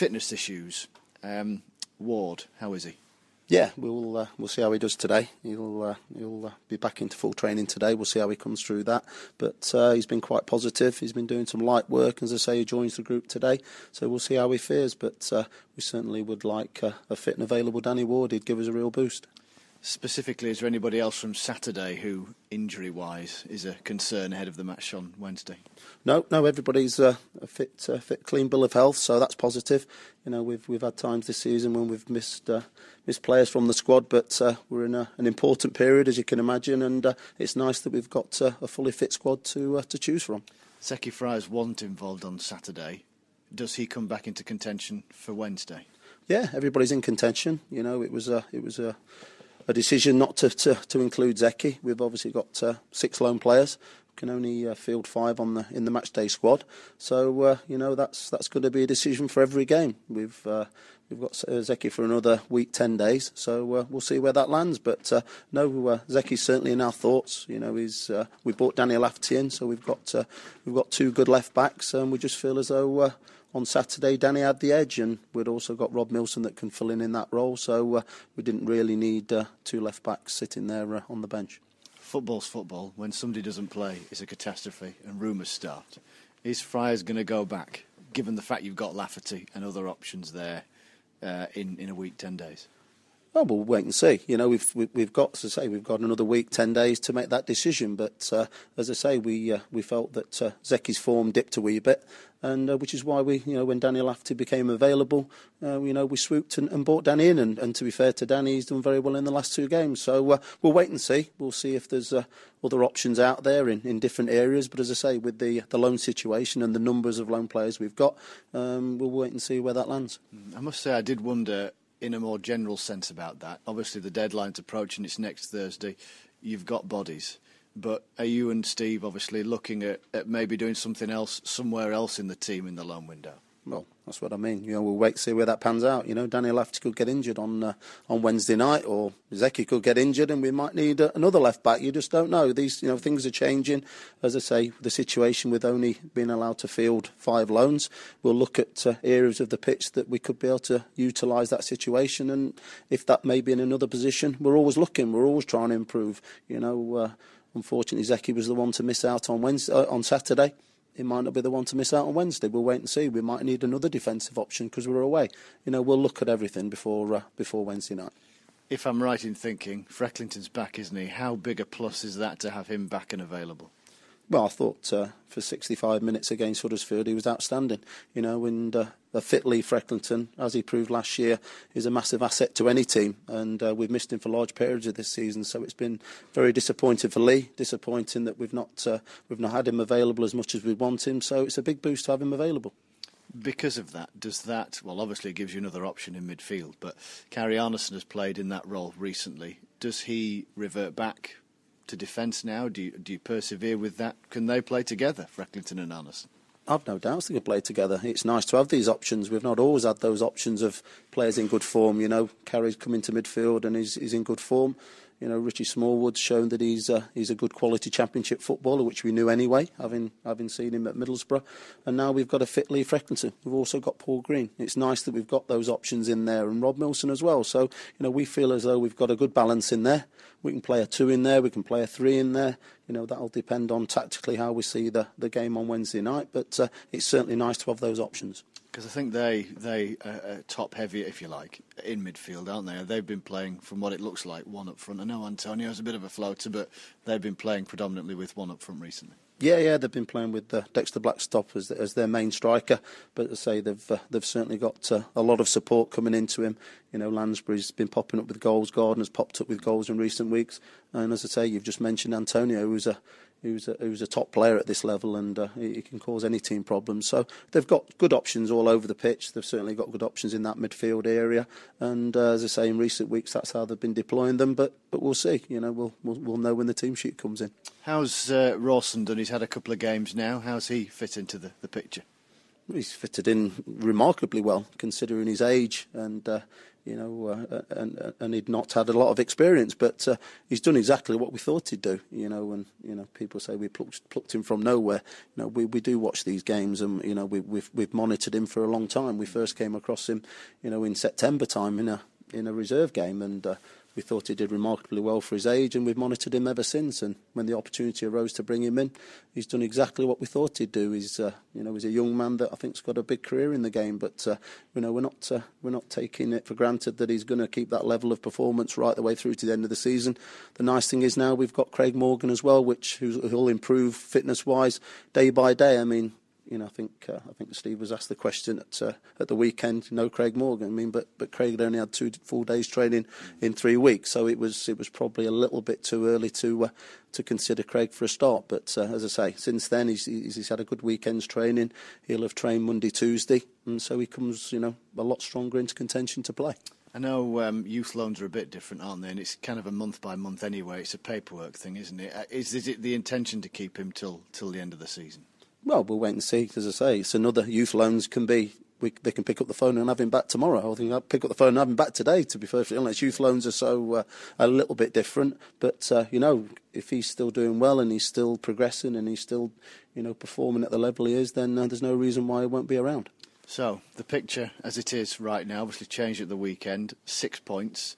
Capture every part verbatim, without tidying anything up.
fitness issues. Um, Ward, how is he? Yeah, we'll uh, we'll see how he does today. He'll uh, he'll uh, be back into full training today. We'll see how he comes through that. But uh, he's been quite positive. He's been doing some light work, as I say. He joins the group today, so we'll see how he fares. But uh, we certainly would like uh, a fit and available Danny Ward. He'd give us a real boost. Specifically, is there anybody else from Saturday who, injury-wise, is a concern ahead of the match on Wednesday? No, no, everybody's uh, a fit, uh, fit, clean bill of health, so that's positive. You know, we've we've had times this season when we've missed uh, missed players from the squad, but uh, we're in a, an important period, as you can imagine, and uh, it's nice that we've got uh, a fully fit squad to uh, to choose from. Zeki Fryers wasn't involved on Saturday. Does he come back into contention for Wednesday? Yeah, everybody's in contention. You know, it was a it was a. A decision not to, to, to include Zeki. We've obviously got uh, six lone players. We can only uh, field five on the in the matchday squad. So uh, you know that's that's going to be a decision for every game. We've uh, we've got uh, Zeki for another week, ten days. So uh, we'll see where that lands. But uh, no, uh, Zeki's certainly in our thoughts. You know, he's uh, we brought Daniel Lafferty in, so we've got uh, we've got two good left backs, and we just feel as though. Uh, On Saturday, Danny had the edge, and we'd also got Rob Milson that can fill in in that role. So uh, we didn't really need uh, two left backs sitting there uh, on the bench. Football's football. When somebody doesn't play, it's a catastrophe, and rumours start. Is Fryers going to go back, given the fact you've got Lafferty and other options there uh, in in a week, ten days? Oh, we'll wait and see. You know, we've we've got, as I say, we've got another week, ten days to make that decision. But uh, as I say, we uh, we felt that uh, Zeki's form dipped a wee bit, and uh, which is why we, you know, when Daniel Lafferty became available, uh, you know, we swooped and, and brought Danny in. And, and to be fair to Danny, he's done very well in the last two games. So uh, we'll wait and see. We'll see if there's uh, other options out there in, in different areas. But as I say, with the the loan situation and the numbers of loan players we've got, um, we'll wait and see where that lands. I must say, I did wonder, in a more general sense, about that. Obviously, the deadline's approaching. It's next Thursday. You've got bodies. But are you and Steve obviously looking at, at maybe doing something else somewhere else in the team in the loan window? Well, that's what I mean. You know, we'll wait to see where that pans out. You know, Daniel Lafferty could get injured on uh, on Wednesday night, or Zeki could get injured, and we might need uh, another left back. You just don't know. These, you know, things are changing. As I say, the situation with only being allowed to field five loans, we'll look at uh, areas of the pitch that we could be able to utilise that situation. And if that may be in another position, we're always looking. We're always trying to improve. You know, uh, unfortunately, Zeki was the one to miss out on Wednesday, uh, on Saturday. It might not be the one to miss out on Wednesday. We'll wait and see. We might need another defensive option because we're away. You know, we'll look at everything before uh, before Wednesday night. If I'm right in thinking, Frecklington's back, isn't he? How big a plus is that to have him back and available? Well, I thought uh, for sixty-five minutes against Huddersfield, he was outstanding. You know, and uh, a fit Lee Frecklington, as he proved last year, is a massive asset to any team. And uh, we've missed him for large periods of this season, so it's been very disappointing for Lee. Disappointing that we've not uh, we've not had him available as much as we want him. So it's a big boost to have him available. Because of that, does that, well, obviously it gives you another option in midfield, but Carrie Arneson has played in that role recently. Does he revert back to defence now? Do you, do you persevere with that? Can they play together, Frecklington and Arneson? I've no doubts they can play together. It's nice to have these options. We've not always had those options of players in good form. You know, Carrie's come into midfield and he's, he's in good form. You know, Richie Smallwood's shown that he's uh, he's a good quality Championship footballer, which we knew anyway, having having seen him at Middlesbrough. And now we've got a fit Lee Frecklington. We've also got Paul Green. It's nice that we've got those options in there, and Rob Milson as well. So, you know, we feel as though we've got a good balance in there. We can play a two in there, we can play a three in there. You know, that'll depend on tactically how we see the, the game on Wednesday night. But uh, it's certainly nice to have those options. Because I think they they uh, are top heavy, if you like, in midfield, aren't they? They've been playing, from what it looks like, one up front. I know Antonio's a bit of a floater, but they've been playing predominantly with one up front recently. Yeah, yeah, they've been playing with uh, Dexter Blackstop as, as their main striker, but as I say, they've uh, they've certainly got uh, a lot of support coming into him. You know, Lansbury's been popping up with goals, Gardner's popped up with goals in recent weeks, and as I say, you've just mentioned Antonio, who's a who's a, who's a top player at this level, and uh, he, he can cause any team problems. So they've got good options all over the pitch. They've certainly got good options in that midfield area, and uh, as I say, in recent weeks, that's how they've been deploying them. But but we'll see. You know, we'll we'll, we'll know when the team sheet comes in. How's uh, Rawson done? He's had a couple of games now. How's he fit into the, the picture? He's fitted in remarkably well, considering his age, and uh, you know, uh, and and he'd not had a lot of experience, but uh, he's done exactly what we thought he'd do, you know. And you know, people say we plucked, plucked him from nowhere. You know, we, we do watch these games, and you know, we, we've we've monitored him for a long time. We first came across him, you know, in September time in a in a reserve game, and uh, we thought he did remarkably well for his age, and we've monitored him ever since. And when the opportunity arose to bring him in, he's done exactly what we thought he'd do. He's, uh, you know, he's a young man that I think's got a big career in the game. But uh, you know, we're not uh, we're not taking it for granted that he's going to keep that level of performance right the way through to the end of the season. The nice thing is now we've got Craig Morgan as well, which who'll improve fitness-wise day by day. I mean, you know, I think uh, I think Steve was asked the question at uh, at the weekend. No, Craig Morgan. I mean, but but Craig had only had two full days training in three weeks, so it was it was probably a little bit too early to uh, to consider Craig for a start. But uh, as I say, since then he's, he's he's had a good weekend's training. He'll have trained Monday, Tuesday, and so he comes, you know, a lot stronger into contention to play. I know um, youth loans are a bit different, aren't they? And it's kind of a month by month anyway. It's a paperwork thing, isn't it? Is is it the intention to keep him till till the end of the season? Well, we'll wait and see. As I say, it's another youth loans can be. We, they can pick up the phone and have him back tomorrow. I think I'll pick up the phone and have him back today. To be perfectly honest, youth loans are so uh, a little bit different. But uh, you know, if he's still doing well and he's still progressing and he's still, you know, performing at the level he is, then uh, there's no reason why he won't be around. So the picture as it is right now, obviously changed at the weekend. Six points.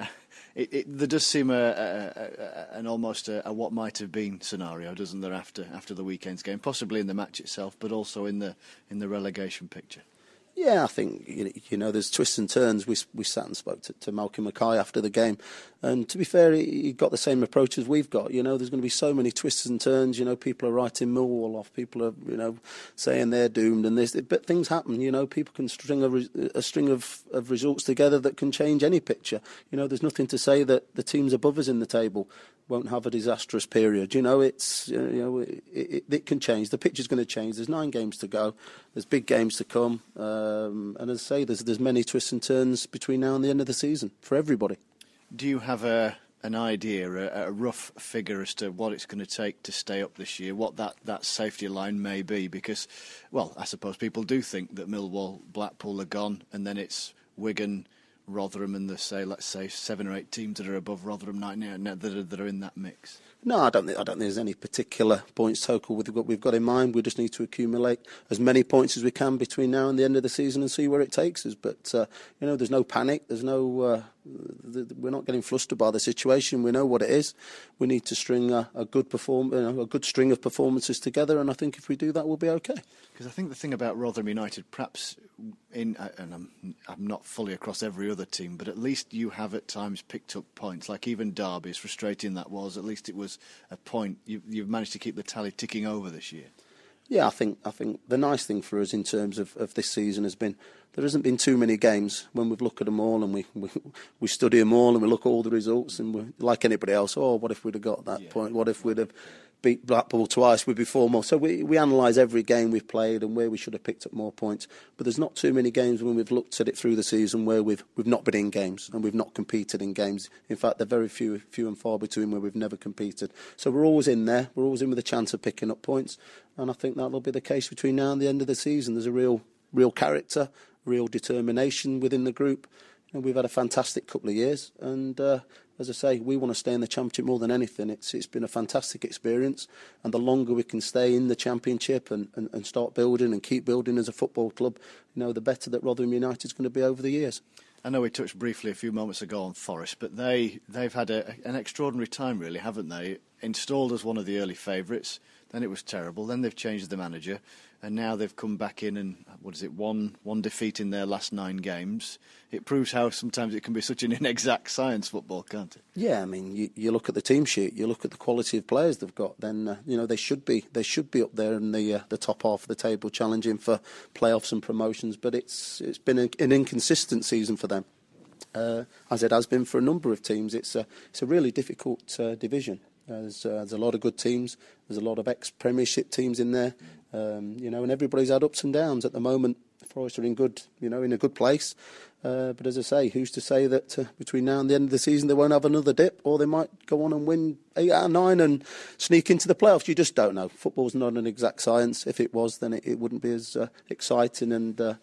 It, it, there does seem a, a, a, an almost a, a what might have been scenario, doesn't there, after after the weekend's game, possibly in the match itself, but also in the in the relegation picture. Yeah, I think, you know, there's twists and turns. We we sat and spoke to, to Malcolm Mackay after the game, and to be fair, he, he got the same approach as we've got. You know, there's going to be so many twists and turns. You know, people are writing Millwall off. People are, you know, saying they're doomed and this. But things happen. You know, people can string a, a string of, of results together that can change any picture. You know, there's nothing to say that the teams above us in the table won't have a disastrous period. You know, it's you know it, it, it can change. The picture's going to change. There's nine games to go. There's big games to come. Um, and as I say, there's there's many twists and turns between now and the end of the season for everybody. Do you have a an idea, a, a rough figure as to what it's going to take to stay up this year? What that, that safety line may be? Because, well, I suppose people do think that Millwall, Blackpool are gone, and then it's Wigan, Rotherham, and the say let's say seven or eight teams that are above Rotherham right now that are, that are in that mix. No, I don't think I don't think there's any particular points total with what we've got in mind. We just need to accumulate as many points as we can between now and the end of the season and see where it takes us. But uh, you know, there's no panic. There's no. Uh, th- we're not getting flustered by the situation. We know what it is. We need to string a, a good perform, you know, a good string of performances together, and I think if we do that, we'll be okay. Because I think the thing about Rotherham United, perhaps in, and I'm I'm not fully across every other team, but at least you have at times picked up points. Like even Derby, as frustrating that was, at least it was a point. You, you've managed to keep the tally ticking over this year. Yeah, I think I think the nice thing for us in terms of, of this season has been there hasn't been too many games when we've looked at them all and we we, we study them all and we look at all the results and we're like anybody else. Oh, what if we'd have got that yeah. point? What if we'd have beat Blackpool twice? We'd be four more. So we we analyse every game we've played and where we should have picked up more points. But there's not too many games when we've looked at it through the season where we've we've not been in games and we've not competed in games. In fact, they're very few few and far between where we've never competed. So we're always in there. We're always in with a chance of picking up points. And I think that'll be the case between now and the end of the season. There's a real real character, real determination within the group. And we've had a fantastic couple of years. And uh, as I say, we want to stay in the Championship more than anything. It's It's been a fantastic experience. And the longer we can stay in the Championship and, and, and start building and keep building as a football club, you know, the better that Rotherham United's going to be over the years. I know we touched briefly a few moments ago on Forest, but they, they've had a, an extraordinary time, really, haven't they? Installed as one of the early favourites, then it was terrible, then they've changed the manager, and now they've come back in and, what is it, one, one defeat in their last nine games. It proves how sometimes it can be such an inexact science, football, can't it? Yeah, I mean, you, you look at the team sheet, you look at the quality of players they've got, then, uh, you know, they should be they should be up there in the uh, the top half of the table challenging for playoffs and promotions, but it's it's been a, an inconsistent season for them. Uh, as it has been for a number of teams. It's a, it's a really difficult uh, division. There's, uh, there's a lot of good teams. There's a lot of ex-Premiership teams in there, um, you know, and everybody's had ups and downs. At the moment, Forest are in good, you know, in a good place. Uh, but as I say, who's to say that uh, between now and the end of the season they won't have another dip, or they might go on and win eight out of nine and sneak into the playoffs? You just don't know. Football's not an exact science. If it was, then it, it wouldn't be as uh, exciting and. Uh,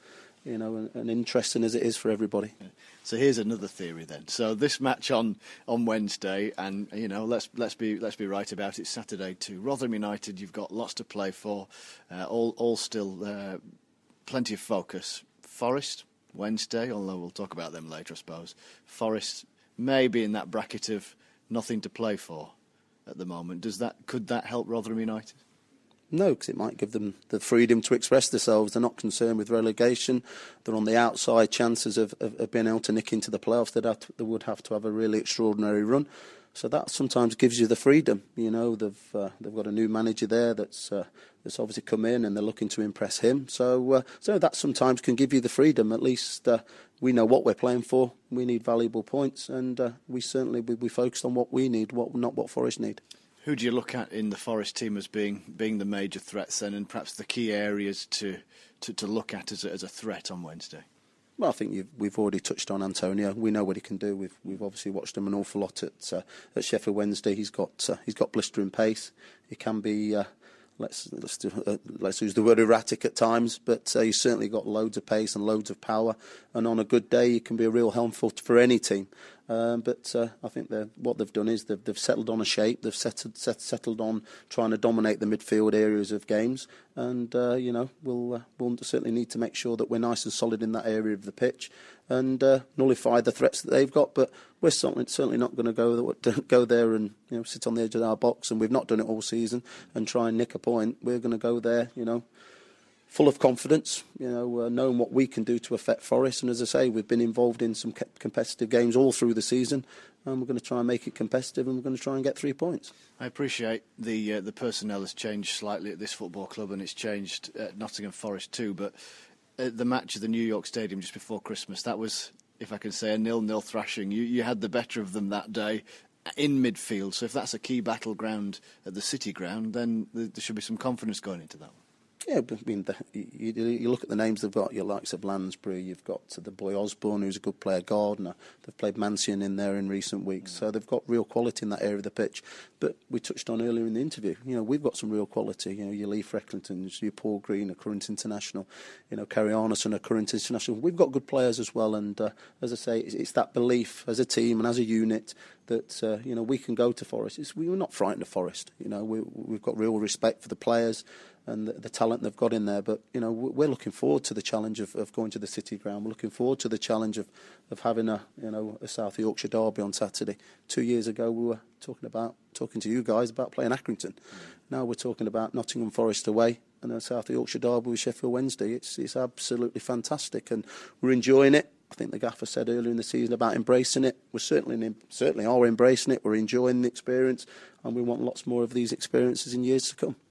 you know, and, and interesting as it is for everybody. Yeah. So here's another theory then. So this match on, on Wednesday, and you know, let's let's be let's be right about it. Saturday too. Rotherham United, you've got lots to play for. Uh, all all still uh, plenty of focus. Forest Wednesday, although we'll talk about them later, I suppose. Forest may be in that bracket of nothing to play for at the moment. Does that could that help Rotherham United? No, because it might give them the freedom to express themselves. They're not concerned with relegation. They're on the outside chances of, of, of being able to nick into the playoffs. They'd have to, they would have to have a really extraordinary run. So that sometimes gives you the freedom. You know, they've uh, they've got a new manager there that's uh, that's obviously come in, and they're looking to impress him. So uh, so that sometimes can give you the freedom. At least uh, we know what we're playing for. We need valuable points, and uh, we certainly we, we focused on what we need, what not what Forest need. Who do you look at in the Forest team as being being the major threats then, and perhaps the key areas to to, to look at as a, as a threat on Wednesday? Well, I think you've, we've already touched on Antonio. We know what he can do. We've we've obviously watched him an awful lot at uh, at Sheffield Wednesday. He's got uh, he's got blistering pace. He can be uh, let's let's do, uh, let's use the word erratic at times, but uh, he's certainly got loads of pace and loads of power. And on a good day, he can be a real helm for for any team. Um, but uh, I think what they've done is they've, they've settled on a shape. They've settled, set, settled on trying to dominate the midfield areas of games. And, uh, you know, we'll, uh, we'll certainly need to make sure that we're nice and solid in that area of the pitch and uh, nullify the threats that they've got. But we're certainly, certainly not going to go go there and, you know, sit on the edge of our box. And we've not done it all season and try and nick a point. We're going to go there, you know, full of confidence, you know, uh, knowing what we can do to affect Forest. And as I say, we've been involved in some competitive games all through the season, and we're going to try and make it competitive, and we're going to try and get three points. I appreciate the uh, the personnel has changed slightly at this football club, and it's changed at Nottingham Forest too. But at the match at the New York Stadium just before Christmas, that was, if I can say, a nil-nil thrashing. You you had the better of them that day in midfield. So if that's a key battleground at the City Ground, then there should be some confidence going into that one. Yeah, but I mean, the, you, you look at the names they've got, your likes of Lansbury, you've got the boy Osborne, who's a good player, Gardner. They've played Mancian in there in recent weeks, so they've got real quality in that area of the pitch. But we touched on earlier in the interview, you know, we've got some real quality. You know, your Lee Frecklingtons, your Paul Green, a current international, you know, Kerry Arneson, a current international. We've got good players as well, and uh, as I say, it's, it's that belief as a team and as a unit that uh, you know, we can go to Forest. It's, we're not frightened of Forest. You know, we, we've got real respect for the players and the, the talent they've got in there. But, you know, we're looking forward to the challenge of, of going to the City Ground. We're looking forward to the challenge of, of having a, you know, a South Yorkshire derby on Saturday. Two years ago, we were talking about talking to you guys about playing Accrington. Mm. Now we're talking about Nottingham Forest away and a South Yorkshire derby with Sheffield Wednesday. It's it's absolutely fantastic, and we're enjoying it. I think the gaffer said earlier in the season about embracing it. We certainly certainly are embracing it. We're enjoying the experience, and we want lots more of these experiences in years to come.